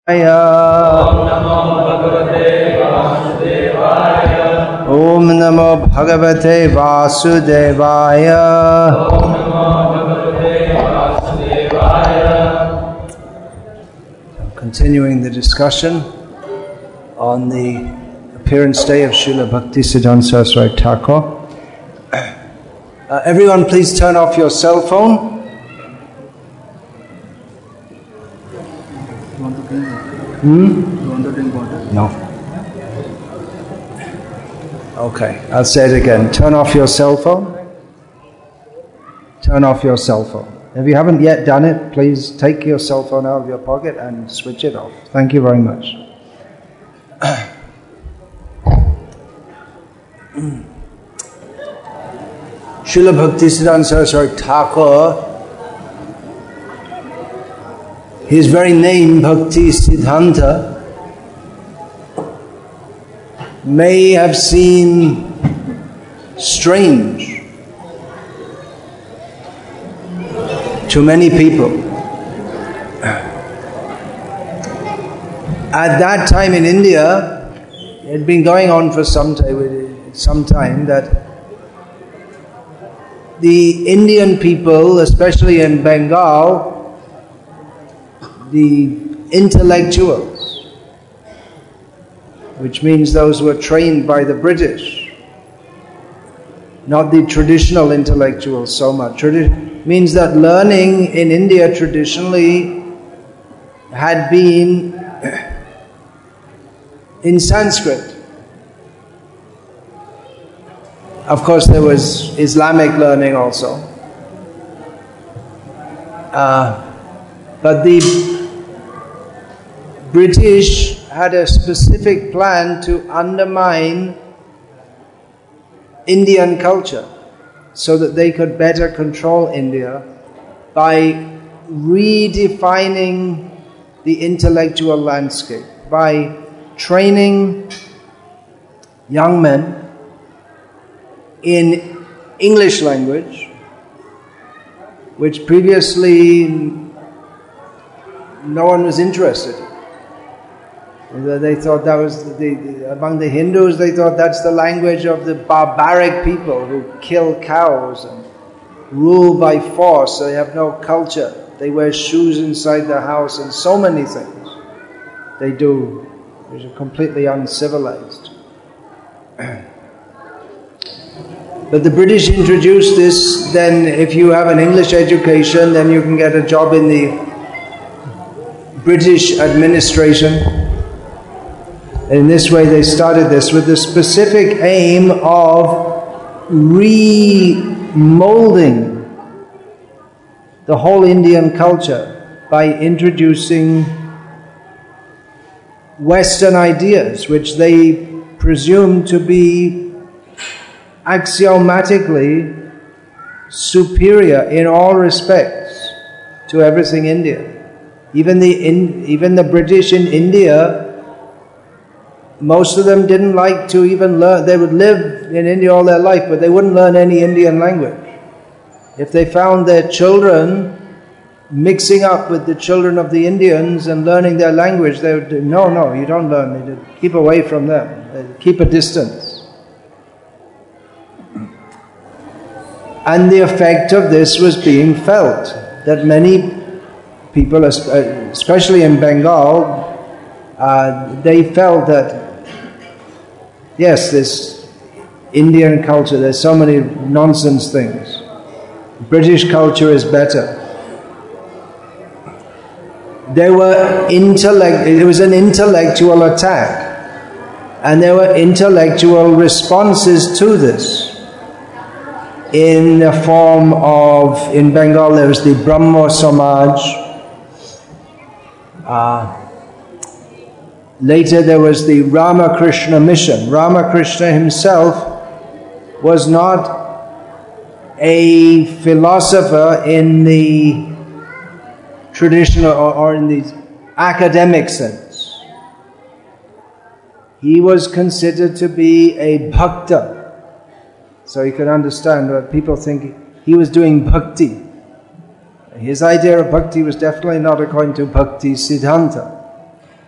Om Namo Bhagavate Vasudevaya. Continuing the discussion on the appearance day of Srila Bhaktisiddhanta Saraswati Thakur. Everyone please turn off your cell phone. You want to drink water? You want to drink water? No. Okay, I'll say it again. Turn off your cell phone. Turn off your cell phone. If you haven't yet done it, please take your cell phone out of your pocket and switch it off. Thank you very much. Srila Bhaktisiddhanta Saraswati Thakur, his very name, Bhaktisiddhanta, may have seemed strange to many people. At that time in India, it had been going on for some time that the Indian people, especially in Bengal, the intellectuals, which means those who were trained by the British, not the traditional intellectuals so much. Means that learning in India traditionally had been in Sanskrit. Of course, there was Islamic learning also. But the British had a specific plan to undermine Indian culture so that they could better control India by redefining the intellectual landscape, by training young men in English language, which previously no one was interested in. They thought that was among the Hindus, they thought that's the language of the barbaric people who kill cows and rule by force. They have no culture. They wear shoes inside the house and so many things they do which are completely uncivilized. But the British introduced this, then if you have an English education, then you can get a job in the British administration. In this way they started this with the specific aim of remolding the whole Indian culture by introducing Western ideas which they presumed to be axiomatically superior in all respects to everything Indian. Even the British in India, most of them didn't like to even learn. They would live in India all their life, but they wouldn't learn any Indian language. If they found their children mixing up with the children of the Indians and learning their language, they would do, no, you don't learn. They'd keep away from them. They'd keep a distance. And the effect of this was being felt, that many people, especially in Bengal, they felt that, yes, this Indian culture, there's so many nonsense things. British culture is better. It was an intellectual attack. And there were intellectual responses to this. In the form of, in Bengal there was the Brahmo Samaj. Later there was the Ramakrishna mission. Ramakrishna himself was not a philosopher in the traditional or in the academic sense. He was considered to be a bhakta. So you can understand what people think he was doing bhakti. His idea of bhakti was definitely not according to Bhaktisiddhanta.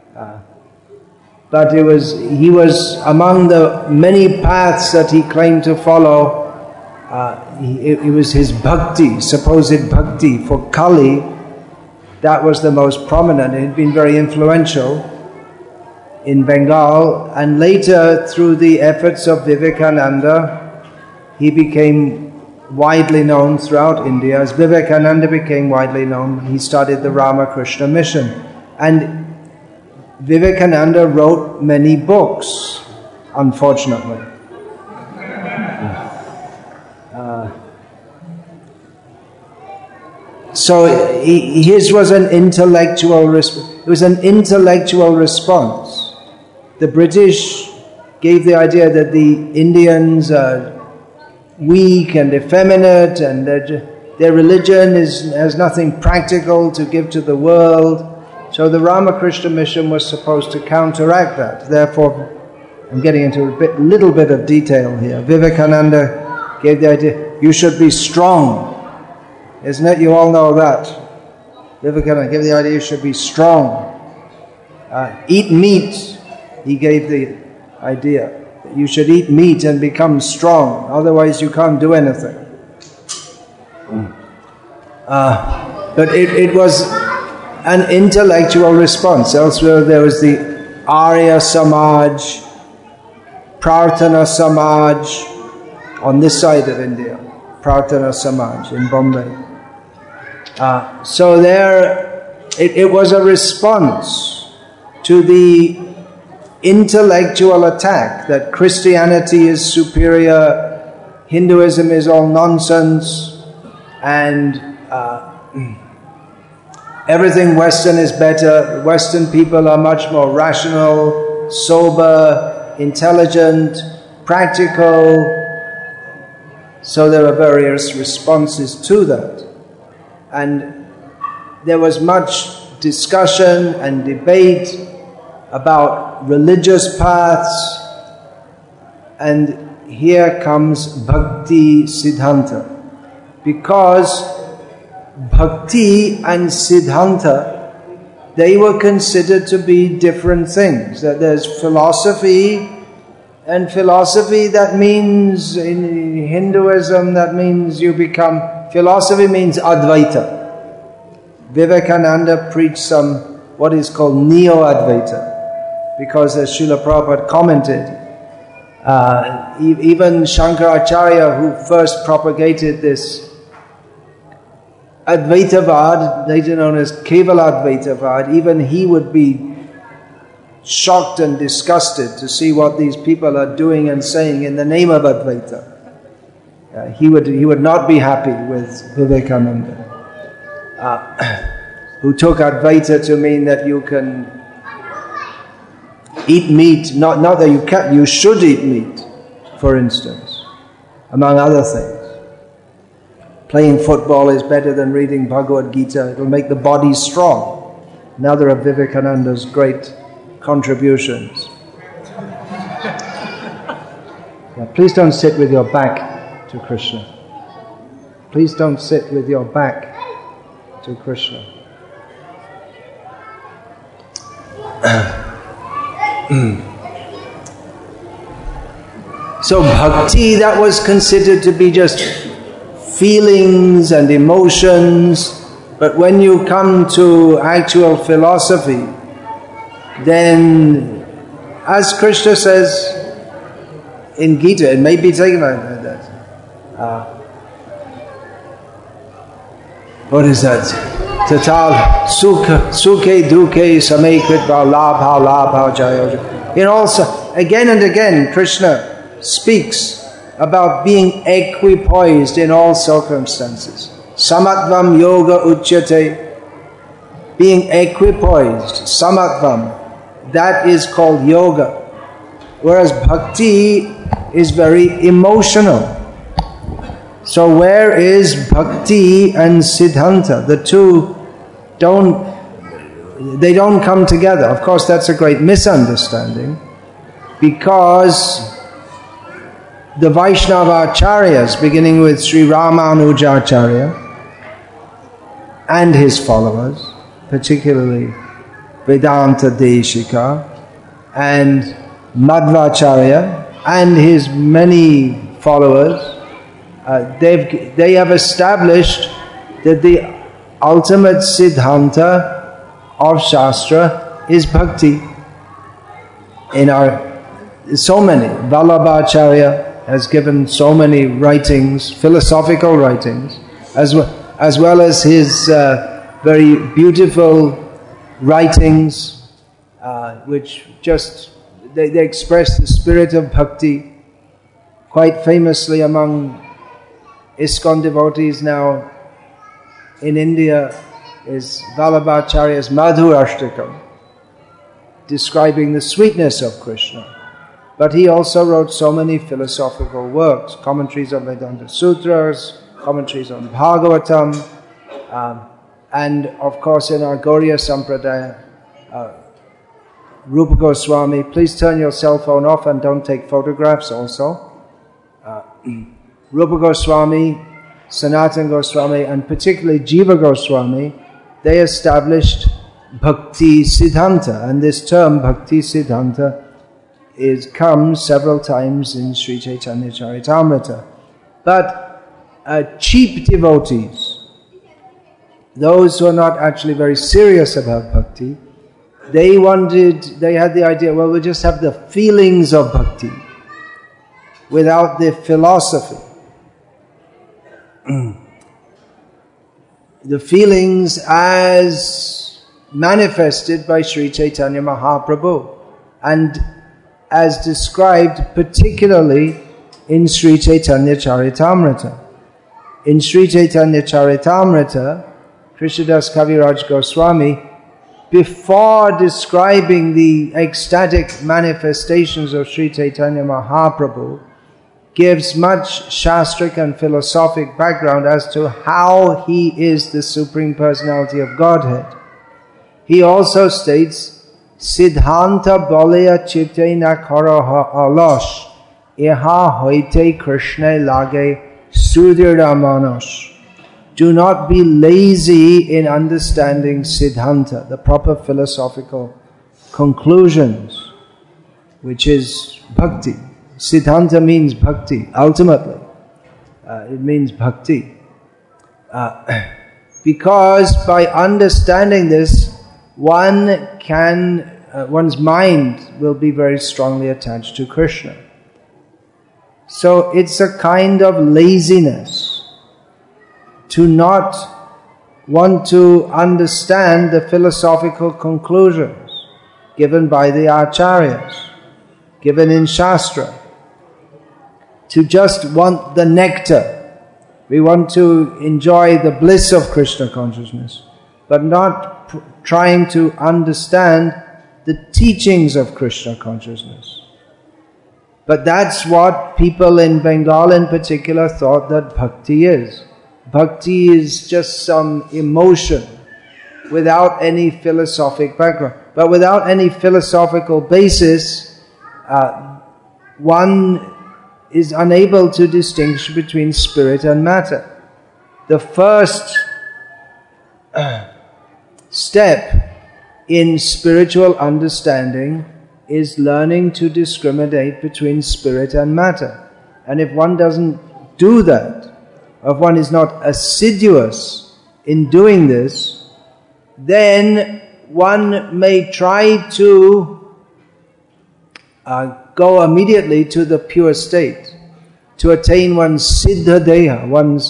But he was among the many paths that he claimed to follow. It was his bhakti, supposed bhakti for Kali, that was the most prominent. It had been very influential in Bengal, and later through the efforts of Vivekananda, he became widely known throughout India. As Vivekananda became widely known, he started the Ramakrishna Mission. And Vivekananda wrote many books, unfortunately. So his was an intellectual it was an intellectual response. The British gave the idea that the Indians are weak and effeminate, and their religion has nothing practical to give to the world. So the Ramakrishna Mission was supposed to counteract that. Therefore, I'm getting into a little bit of detail here. Vivekananda gave the idea, you should be strong. Isn't it? You all know that. Vivekananda gave the idea you should be strong. Eat meat. He gave the idea that you should eat meat and become strong. Otherwise you can't do anything. But it was an intellectual response. Elsewhere there was the Arya Samaj, Prarthana Samaj on this side of India. Prarthana Samaj in Bombay. So there, it was a response to the intellectual attack that Christianity is superior, Hinduism is all nonsense, and everything Western is better. Western people are much more rational, sober, intelligent, practical. So there are various responses to that. And there was much discussion and debate about religious paths. And here comes Bhakti Siddhanta. Because Bhakti and Siddhanta, they were considered to be different things. That there's philosophy, and philosophy that means, in Hinduism, that means you become, philosophy means Advaita. Vivekananda preached what is called Neo-Advaita, because as Srila Prabhupada commented, even Shankaracharya, who first propagated this Advaitavad, later known as Kevaladvaitavad, even he would be shocked and disgusted to see what these people are doing and saying in the name of Advaita. He would not be happy with Vivekananda, who took Advaita to mean that you can eat meat, not that you can, you should eat meat, for instance, among other things. Playing football is better than reading Bhagavad Gita. It will make the body strong. Another of Vivekananda's great contributions. Please don't sit with your back to Krishna. Please don't sit with your back to Krishna. So bhakti, that was considered to be just feelings and emotions, but when you come to actual philosophy, then, as Krishna says in Gita, it may be taken like that. What is that? Tatal sukhe dukhe samekritva labha labha jayo. Also, again and again, Krishna speaks about being equipoised in all circumstances. Samatvam yoga uchyate. Being equipoised, samatvam, that is called yoga. Whereas bhakti is very emotional. So where is bhakti and siddhanta? The two don't come together. Of course, that's a great misunderstanding, because the Vaishnava Acharyas, beginning with Sri Ramanujacharya and his followers, particularly Vedanta Deshika and Madhvacharya and his many followers, they have established that the ultimate Siddhanta of Shastra is bhakti. So many. Vallabhacharya has given so many writings, philosophical writings, as well as his very beautiful writings, which just they express the spirit of bhakti. Quite famously among ISKCON devotees now in India is Vallabhacharya's Madhurashtakam, describing the sweetness of Krishna. But he also wrote so many philosophical works, commentaries on Vedanta Sutras, commentaries on Bhagavatam, and of course in our Gauriya Sampradaya, Rupa Goswami. Please turn your cell phone off and don't take photographs also. Rupa Goswami, Sanatana Goswami, and particularly Jiva Goswami, they established Bhakti Siddhanta, and this term Bhakti Siddhanta comes several times in Sri Chaitanya Charitamrita. But cheap devotees, those who are not actually very serious about bhakti, they had the idea, well, we'll just have the feelings of bhakti without the philosophy. The feelings as manifested by Sri Chaitanya Mahaprabhu and as described particularly in Sri Chaitanya Charitamrita. In Sri Chaitanya Charitamrita, Krishnadas Kaviraj Goswami, before describing the ecstatic manifestations of Sri Chaitanya Mahaprabhu, gives much shastric and philosophic background as to how he is the Supreme Personality of Godhead. He also states, Siddhanta Balaya Chitte na karaha alash, Iha hoite Krishna lage sudhira manos. Do not be lazy in understanding Siddhanta, the proper philosophical conclusions, which is bhakti. Siddhanta means bhakti, ultimately. It means bhakti. Because by understanding this, one's mind will be very strongly attached to Krishna. So it's a kind of laziness to not want to understand the philosophical conclusions given by the acharyas, given in Shastra. To just want the nectar. We want to enjoy the bliss of Krishna consciousness, but not trying to understand the teachings of Krishna consciousness. But that's what people in Bengal in particular thought that bhakti is. Bhakti is just some emotion without any philosophic background. But without any philosophical basis, one is unable to distinguish between spirit and matter. The first step in spiritual understanding is learning to discriminate between spirit and matter. And if one doesn't do that, if one is not assiduous in doing this, then one may try to go immediately to the pure state, to attain one's siddha deha,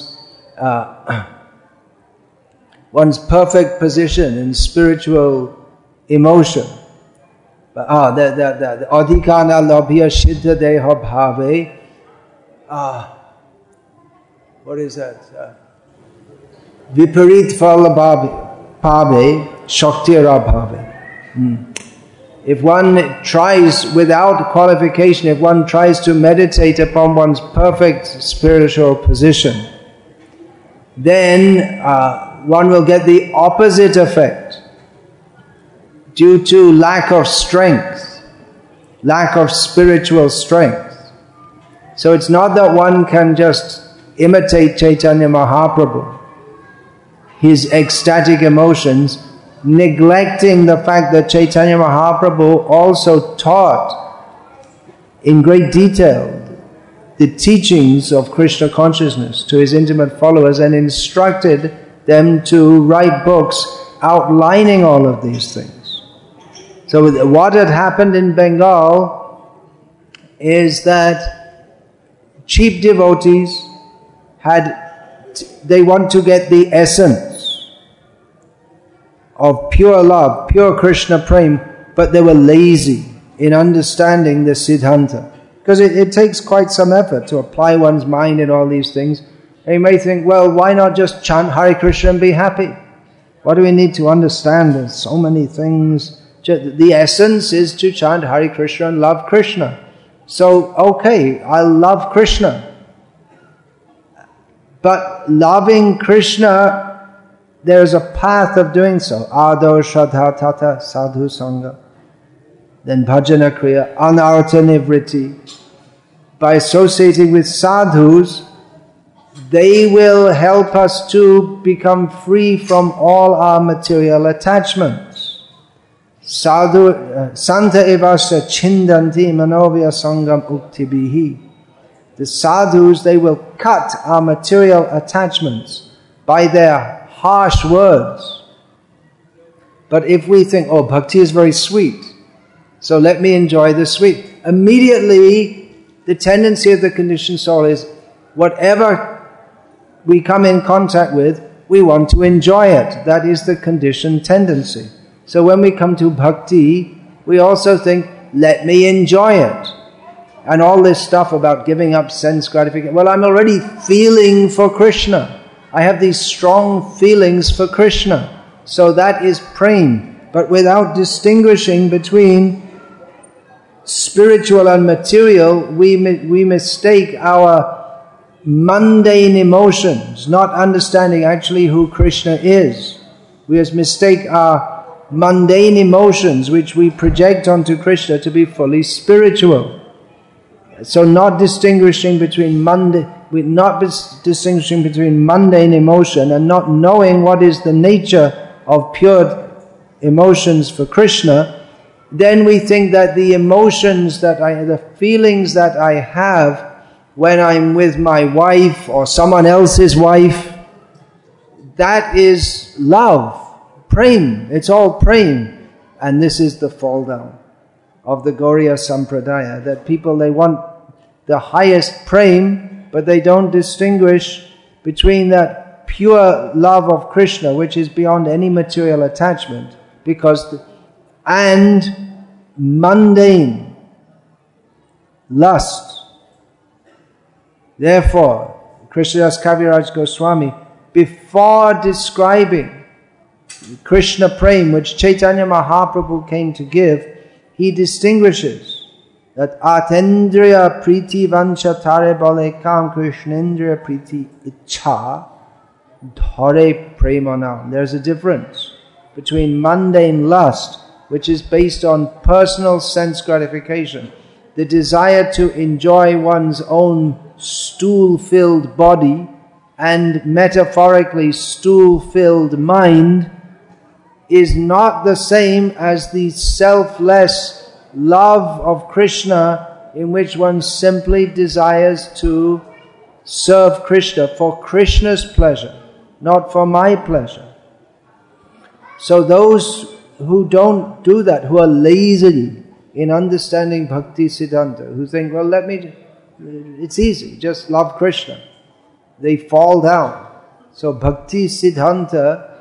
one's perfect position in spiritual emotion. The adhikana labhya siddha deha bhave. What is that? Viparit phala bhave, shaktira bhave. If one tries without qualification, if one tries to meditate upon one's perfect spiritual position, then one will get the opposite effect due to lack of strength, lack of spiritual strength. So it's not that one can just imitate Chaitanya Mahaprabhu, his ecstatic emotions, neglecting the fact that Chaitanya Mahaprabhu also taught in great detail the teachings of Krishna consciousness to his intimate followers and instructed them to write books outlining all of these things. So what had happened in Bengal is that cheap devotees they want to get the essence of pure love, pure Krishna Prem, but they were lazy in understanding the Siddhanta. Because it takes quite some effort to apply one's mind in all these things. And you may think, well, why not just chant Hare Krishna and be happy? What do we need to understand? There's so many things. The essence is to chant Hare Krishna and love Krishna. So, okay, I love Krishna. But loving Krishna, there's a path of doing so. Ado Shraddha Tata Sadhu Sangha. Then Bhajana Kriya, Anartha Nivriti. By associating with sadhus, they will help us to become free from all our material attachments. Sadhu, Santa evasya chindanti manovya sangam uktibihi. The sadhus, they will cut our material attachments by their harsh words. But if we think, oh, bhakti is very sweet, so let me enjoy the sweet. Immediately, the tendency of the conditioned soul is whatever we come in contact with, we want to enjoy it. That is the conditioned tendency. So when we come to bhakti, we also think, let me enjoy it. And all this stuff about giving up sense gratification. Well, I'm already feeling for Krishna. I have these strong feelings for Krishna. So that is prem. But without distinguishing between spiritual and material, we mistake our mundane emotions, not understanding actually who Krishna is. We mistake our mundane emotions, which we project onto Krishna, to be fully spiritual. So not distinguishing between mundane emotion and not knowing what is the nature of pure emotions for Krishna, then we think that the emotions the feelings that I have when I'm with my wife or someone else's wife, that is love, prem. It's all prem. And this is the fall down of the Gauriya Sampradaya, that people, they want the highest prem, but they don't distinguish between that pure love of Krishna, which is beyond any material attachment, and mundane lust. Therefore, Krishnadas Kaviraj Goswami, before describing Krishna Prem, which Chaitanya Mahaprabhu came to give, he distinguishes that Atendriya Priti Vancha Tare Bale Kam Krishnendriya Priti Ichha Dhare Premana. There's a difference between mundane lust, which is based on personal sense gratification, the desire to enjoy one's own stool-filled body and metaphorically stool-filled mind, is not the same as the selfless love of Krishna, in which one simply desires to serve Krishna for Krishna's pleasure, not for my pleasure. So those who don't do that, who are lazy in understanding Bhakti Siddhanta, who think, well, it's easy, just love Krishna, they fall down. So Bhakti Siddhanta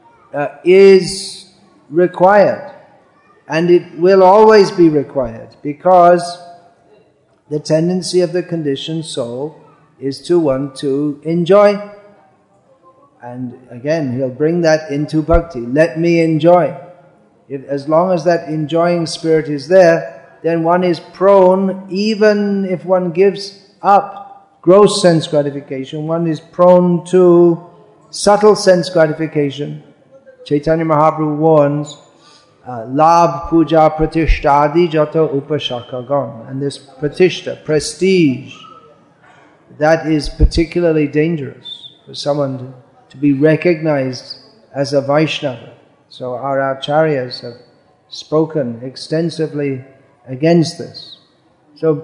is required. And it will always be required, because the tendency of the conditioned soul is to want to enjoy. And again, he'll bring that into bhakti. Let me enjoy. As long as that enjoying spirit is there, then one is prone, even if one gives up gross sense gratification, one is prone to subtle sense gratification. Chaitanya Mahaprabhu warns, Labh puja pratishtadi jato upashakagan. And this pratishta, prestige, that is particularly dangerous for someone to be recognized as a Vaishnava. So our acharyas have spoken extensively against this. So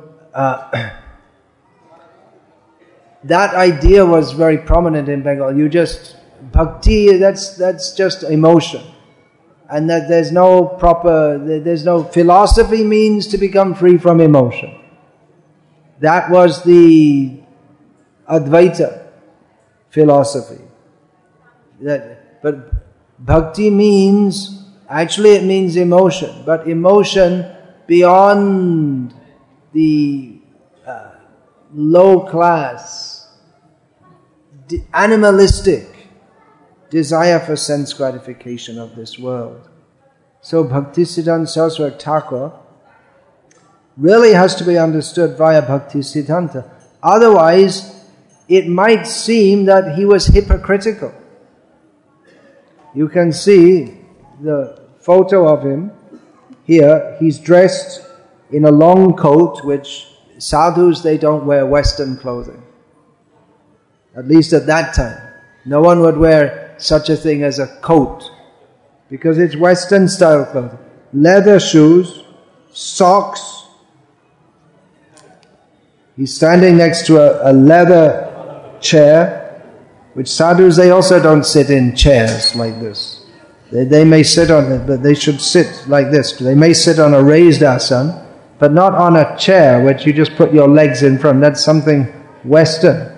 that idea was very prominent in Bengal. Bhakti, that's just emotion. And that there's no philosophy means to become free from emotion. That was the Advaita philosophy. But bhakti means, actually it means emotion, but emotion beyond the low class, animalistic desire for sense gratification of this world. So Bhaktisiddhanta Saraswati Thakur really has to be understood via Bhaktisiddhanta. Otherwise, it might seem that he was hypocritical. You can see the photo of him here. He's dressed in a long coat, which sadhus, they don't wear Western clothing. At least at that time. No one would wear such a thing as a coat, because it's Western style clothing. Leather shoes, socks. He's standing next to a leather chair, which sadhus, they also don't sit in chairs like this. They may sit on it, but they should sit like this. They may sit on a raised asana, but not on a chair which you just put your legs in front. That's something Western.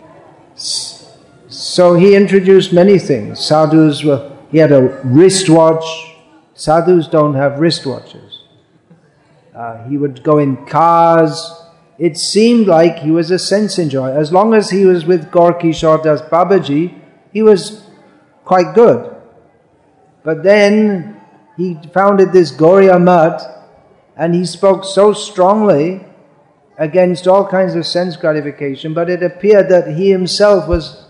So he introduced many things. Sadhus he had a wristwatch. Sadhus don't have wristwatches. He would go in cars. It seemed like he was a sense enjoyer. As long as he was with Gaur Kishore Das Babaji, he was quite good. But then he founded this Gauriya Math, and he spoke so strongly against all kinds of sense gratification, but it appeared that he himself was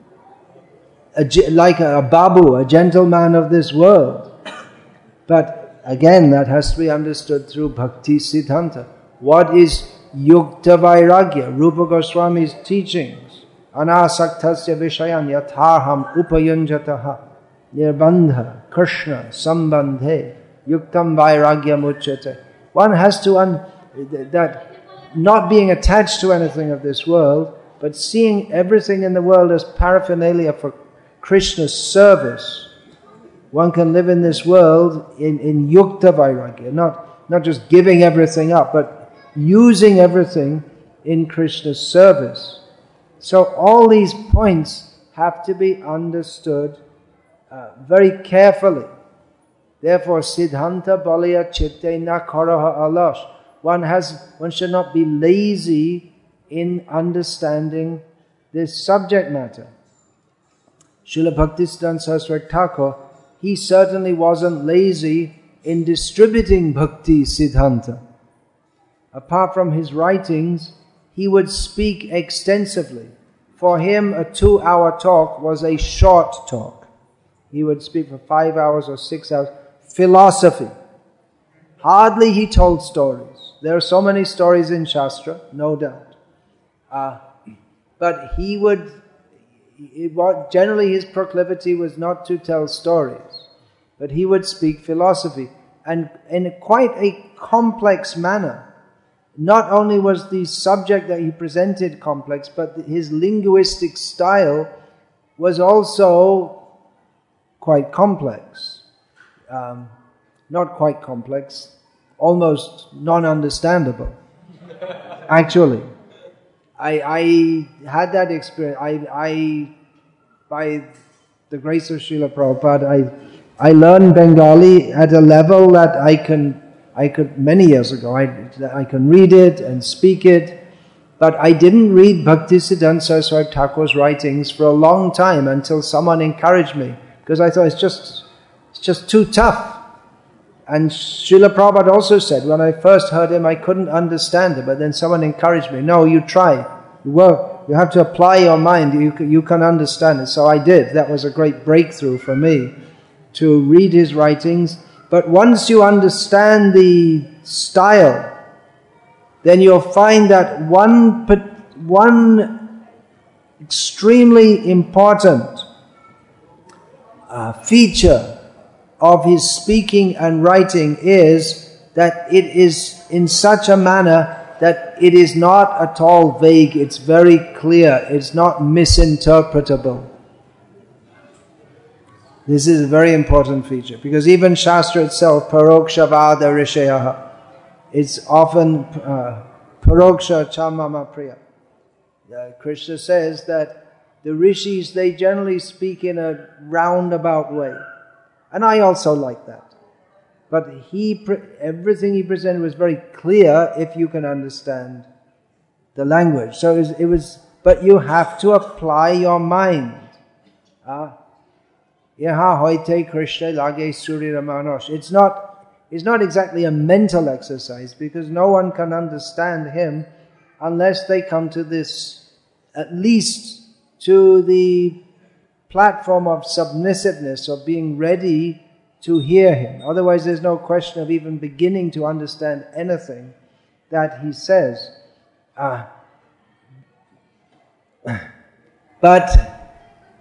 like a babu, a gentleman of this world. But again, that has to be understood through Bhakti Siddhanta. What is Yukta Vairagya? Rupa Goswami's teachings. Anasaktasya Vishayan Yatharham Upayunjataha Nirbandha Krishna Sambandhe Yuktam Vairagya Muchyate. One has to that not being attached to anything of this world, but seeing everything in the world as paraphernalia for Krishna's service. One can live in this world in Yukta Vairagya, not just giving everything up, but using everything in Krishna's service. So all these points have to be understood very carefully. Therefore, Siddhanta Balaya Chitte Na Karaha Alash. One should not be lazy in understanding this subject matter. Srila Bhaktisiddhanta Saraswati Thakur, he certainly wasn't lazy in distributing Bhakti Siddhanta. Apart from his writings, he would speak extensively. For him, a 2-hour talk was a short talk. He would speak for 5 hours or 6 hours. Philosophy. Hardly he told stories. There are so many stories in Shastra, no doubt. But generally his proclivity was not to tell stories, but he would speak philosophy, and in quite a complex manner. Not only was the subject that he presented complex, but his linguistic style was also quite complex. Not quite complex, almost non-understandable. Actually, I had that experience. By the grace of Srila Prabhupada, I learned Bengali at a level that I could many years ago. I can read it and speak it, but I didn't read Bhaktisiddhanta Saraswati Thakur's writings for a long time until someone encouraged me, because I thought it's just too tough. And Srila Prabhupada also said, when I first heard him, I couldn't understand it, but then someone encouraged me. No, you try. You have to apply your mind. You can understand it. So I did. That was a great breakthrough for me, to read his writings. But once you understand the style, then you'll find that one extremely important feature of his speaking and writing is that it is in such a manner that it is not at all vague, it's very clear, it's not misinterpretable. This is a very important feature, because even Shastra itself, Parokshavada Rishayaha, it's often Paroksha Chamama Priya. Krishna says that the rishis, they generally speak in a roundabout way. And I also like that. But everything he presented was very clear if you can understand the language. So it was, but you have to apply your mind. Yaha hoite Krishna lage surya manosh. It's not exactly a mental exercise, because no one can understand him unless they come to this, at least to the platform of submissiveness, of being ready to hear him. Otherwise there's no question of even beginning to understand anything that he says. But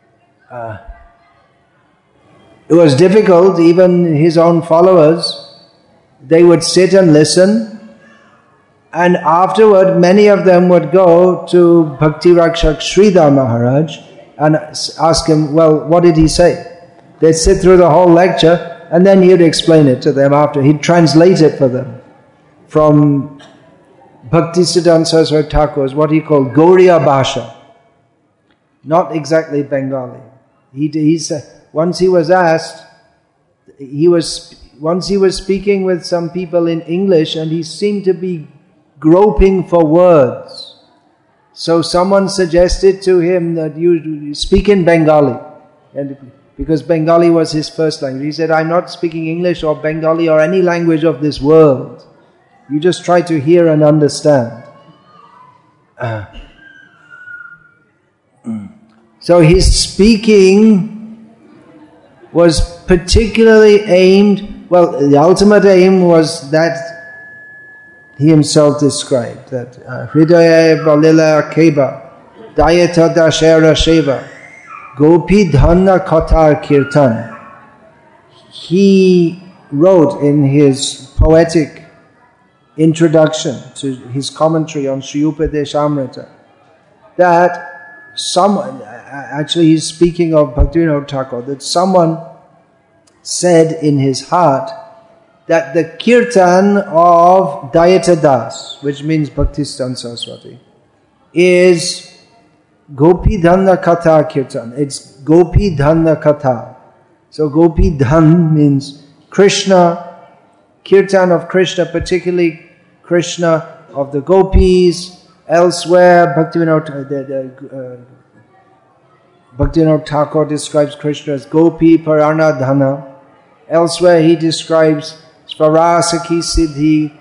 it was difficult. Even his own followers, they would sit and listen, and afterward many of them would go to Bhakti Rakshak Sridhar Maharaj and ask him, well, what did he say? They'd sit through the whole lecture, and then he'd explain it to them after. He'd translate it for them from Bhaktisiddhanta Saraswati Thakur's, what he called Gauriya Bhasha. Not exactly Bengali. He said, once he was asked, once he was speaking with some people in English, and he seemed to be groping for words. So someone suggested to him that you speak in Bengali, and because Bengali was his first language. He said, I'm not speaking English or Bengali or any language of this world. You just try to hear and understand. So his speaking was particularly aimed, well, the ultimate aim was that he himself described, that Hridaya Balila Keba, Dayata Dashera Sheva, Gopi Dhanna Katar Kirtan. He wrote in his poetic introduction to his commentary on Sri Upadeshamrita that someone, actually he's speaking of Bhaktivinoda Thakur, that someone said in his heart that the kirtan of Dayata Das, which means Bhaktisiddhanta Saraswati, is Gopi Dhanna Katha Kirtan. It's Gopi Dhanna Katha. So Gopi Dhan means Krishna, Kirtan of Krishna, particularly Krishna of the Gopis. Elsewhere, Bhaktivinoda Thakur describes Krishna as Gopi Parana Dhana. Elsewhere he describes Svarasaki Siddhi,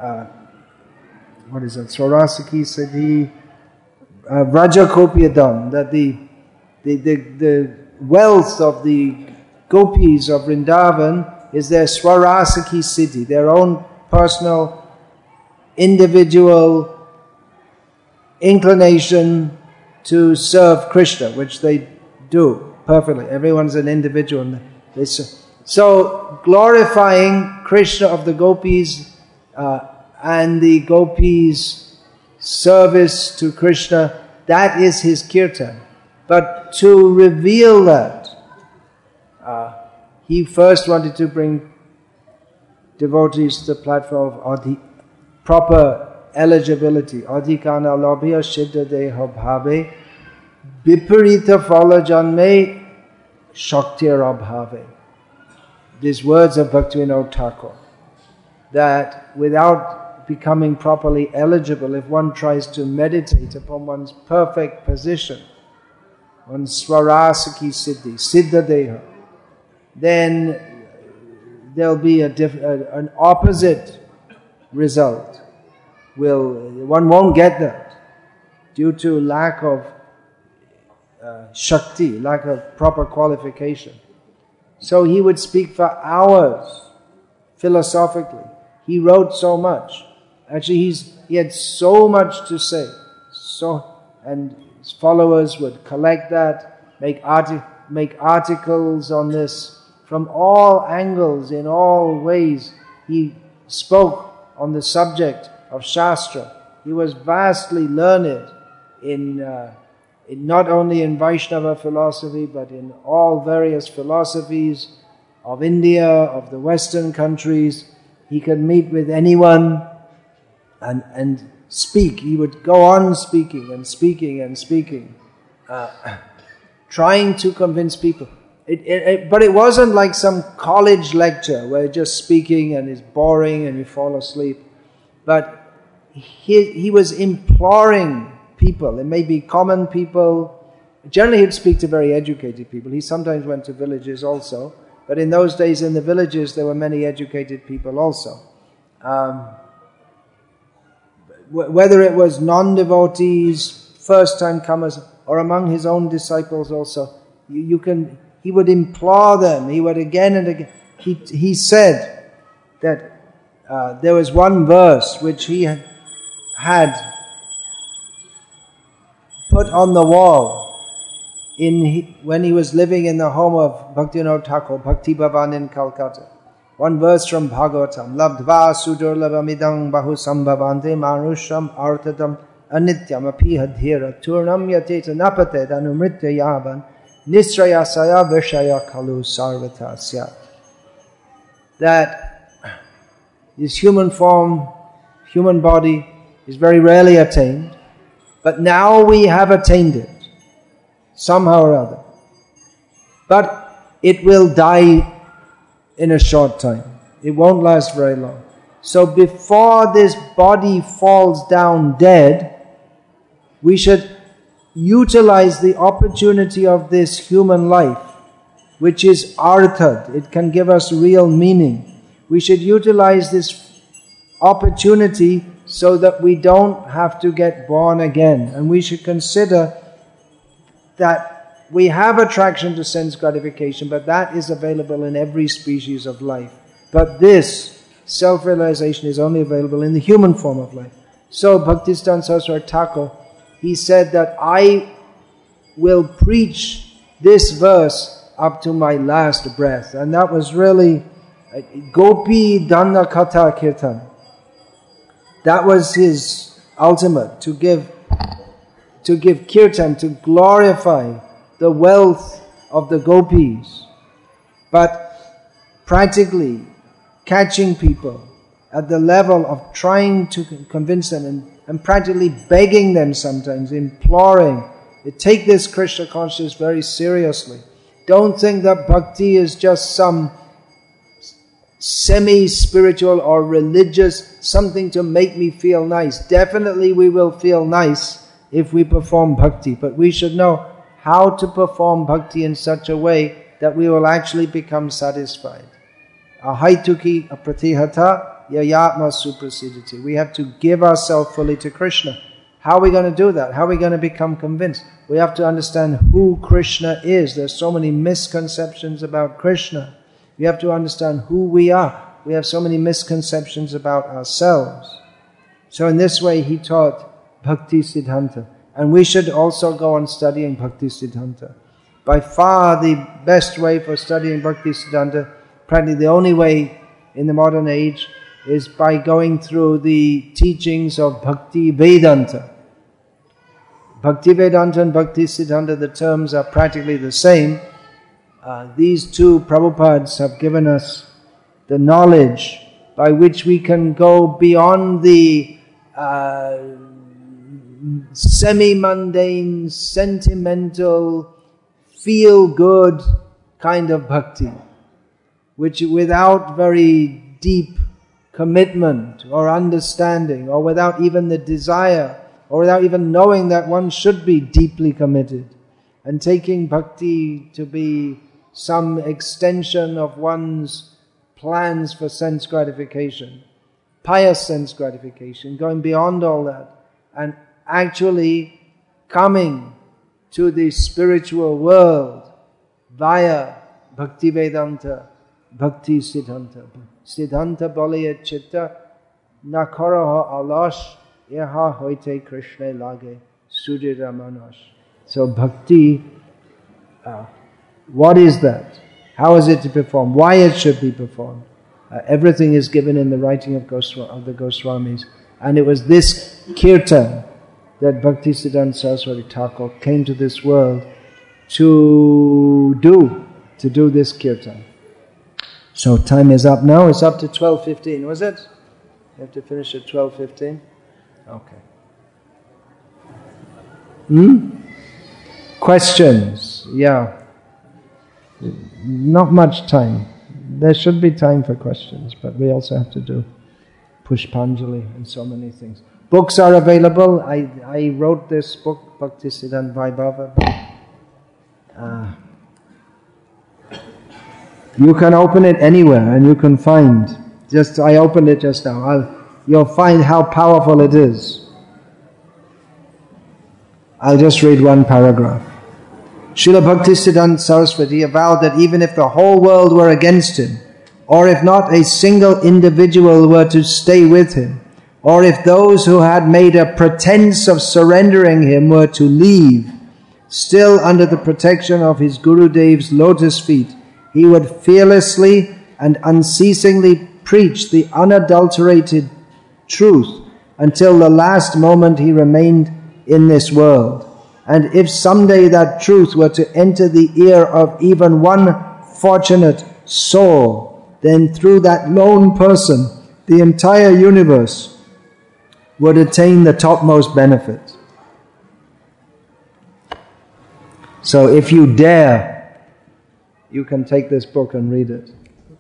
Svarasaki Siddhi, Vrajakopiyadam, that the wealth of the gopis of Vrindavan is their Svarasaki Siddhi, their own personal, individual inclination to serve Krishna, which they do perfectly. Everyone's an individual. So glorifying Krishna of the gopis and the gopis' service to Krishna, that is his kirtan. But to reveal that, he first wanted to bring devotees to the platform of proper eligibility. Adhikana labhya siddha deha bhave viparita phala janme shaktir abhave. These words of Bhaktivinoda Thakur, that without becoming properly eligible, if one tries to meditate upon one's perfect position, one's Svarasaki Siddhi, Siddha Deha, then there'll be an opposite result. One won't get that due to lack of Shakti, lack of proper qualification. So he would speak for hours philosophically. He wrote so much. Actually, he had so much to say. And his followers would collect that, make articles on this from all angles, in all ways. He spoke on the subject of Shastra. He was vastly learned in not only in Vaishnava philosophy, but in all various philosophies of India, of the Western countries. He could meet with anyone and speak. He would go on speaking and speaking and speaking, trying to convince people. But it wasn't like some college lecture where just speaking and it's boring and you fall asleep. But he was imploring people. It may be common people. Generally he'd speak to very educated people. He sometimes went to villages also. But in those days in the villages there were many educated people also. Whether it was non-devotees, first-time comers, or among his own disciples also, he would implore them. He would again and again. He said that there was one verse which he had put on the wall when he was living in the home of Bhaktivinoda Thakur, Bhakti Bhavan in Calcutta. One verse from Bhagavatam, Labdva sudurlabamidang bahu sambhavante manusham artatam anityam apihadhira turnam yateta napate danumritya yavan nisrayasaya vishaya kalu sarvatasya. That this human form, human body is very rarely attained, but now we have attained it, somehow or other. But it will die in a short time. It won't last very long. So before this body falls down dead, we should utilize the opportunity of this human life, which is arthad. It can give us real meaning. We should utilize this opportunity so that we don't have to get born again. And we should consider that we have attraction to sense gratification, but that is available in every species of life. But this self-realization is only available in the human form of life. So Bhaktisiddhanta Saraswati Thakur, he said that I will preach this verse up to my last breath. And that was really Gopi Danda Katha Kirtan. That was his ultimate, to give kirtan, to glorify the wealth of the gopis, but practically catching people at the level of trying to convince them and practically begging them sometimes, imploring. They take this Krishna consciousness very seriously. Don't think that bhakti is just some semi-spiritual or religious, something to make me feel nice. Definitely we will feel nice if we perform bhakti, but we should know how to perform bhakti in such a way that we will actually become satisfied. Ahaituki apratihata yayatma suprasidati. We have to give ourselves fully to Krishna. How are we going to do that? How are we going to become convinced? We have to understand who Krishna is. There's so many misconceptions about Krishna. We have to understand who we are. We have so many misconceptions about ourselves. So in this way he taught Bhakti Siddhanta. And we should also go on studying Bhakti Siddhanta. By far the best way for studying Bhakti Siddhanta, practically the only way in the modern age, is by going through the teachings of Bhakti Vedanta. Bhakti Vedanta and Bhakti Siddhanta, the terms are practically the same. These two Prabhupads have given us the knowledge by which we can go beyond the semi-mundane, sentimental, feel-good kind of bhakti, which without very deep commitment or understanding, or without even the desire, or without even knowing that one should be deeply committed, and taking bhakti to be some extension of one's plans for sense gratification, pious sense gratification, going beyond all that, and actually coming to the spiritual world via Bhakti Vedanta, Bhakti Siddhanta. Siddhanta Baliya Chitta Nakaraha Alash Yaha Hoite Krishna Lage Sudira Manash. So bhakti, what is that? how is it to perform, why it should be performed. Everything is given in the writing of the Goswamis. And it was this kirtan that Bhaktisiddhanta Saraswati Thakur came to this world to do this kirtan. So time is up now. It's up to 12:15, was it? You have to finish at 12:15? Okay. Questions? Yeah. Not much time. There should be time for questions, but we also have to do Pushpanjali and so many things. Books are available. I wrote this book, Bhaktisiddhanta Vaibhava. You can open it anywhere and you can find. I opened it just now. You'll find how powerful it is. I'll just read one paragraph. Srila Bhaktisiddhanta Saraswati avowed that even if the whole world were against him, or if not a single individual were to stay with him, or if those who had made a pretense of surrendering him were to leave, still under the protection of his Gurudev's lotus feet, he would fearlessly and unceasingly preach the unadulterated truth until the last moment he remained in this world. And if someday that truth were to enter the ear of even one fortunate soul, then through that lone person, the entire universe would attain the topmost benefit. So if you dare, you can take this book and read it.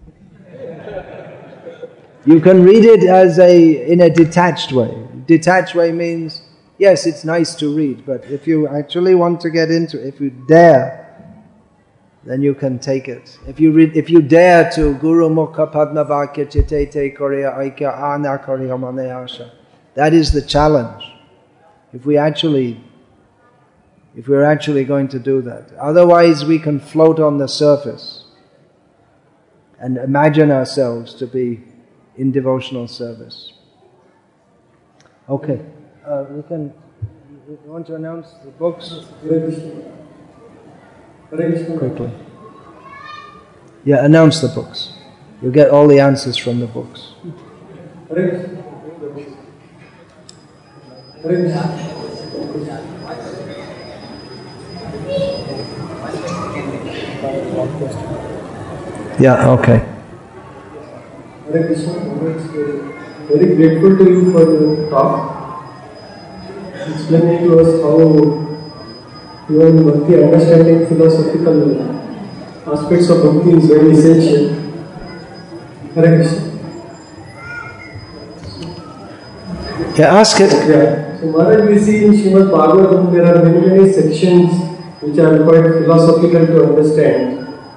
You can read it in a detached way. Detached way means, yes, it's nice to read, but if you actually want to get into it, if you dare, then you can take it. If you dare to Guru Mukha Padma Vakya Chitete Korea Aikya Ana Korea Manayasha, that is the challenge. If we're actually going to do that. Otherwise we can float on the surface and imagine ourselves to be in devotional service. Okay. You want to announce the books? Quickly. Yeah, announce the books. You'll get all the answers from the books. Yeah, okay. Hare Krishna, very grateful to you for your talk. Explaining to us how even bhakti, understanding philosophical aspects of bhakti is very essential. Hare Krishna. Yeah, ask it. Yeah. So Maharaj, we see in Srimad Bhagavatam there are many sections which are quite philosophical to understand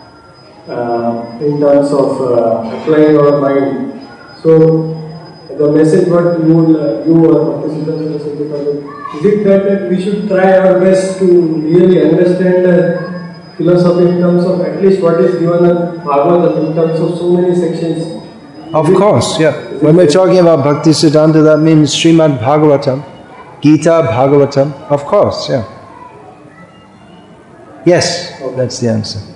in terms of applying our mind. So the message what you or Bhaktisiddhanta is it that we should try our best to really understand philosophy in terms of at least what is given in Bhagavatam in terms of so many sections? Of course, yeah. When we're talking about Bhaktisiddhanta, that means Srimad Bhagavatam, Gita Bhagavatam, of course, yeah. Yes, that's the answer.